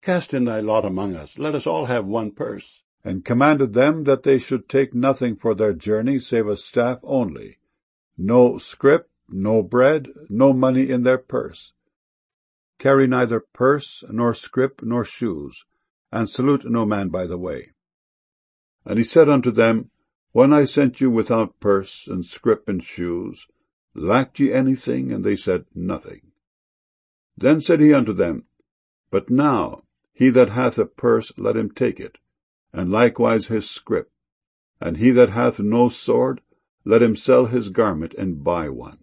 Cast in thy lot among us, let us all have one purse. And commanded them that they should take nothing for their journey save a staff only, no scrip, no bread, no money in their purse. Carry neither purse, nor scrip, nor shoes, and salute no man by the way. And he said unto them, When I sent you without purse, and scrip, and shoes, lacked ye anything? And they said, Nothing. Then said he unto them, But now he that hath a purse, let him take it, and likewise his scrip. And he that hath no sword, let him sell his garment, and buy one.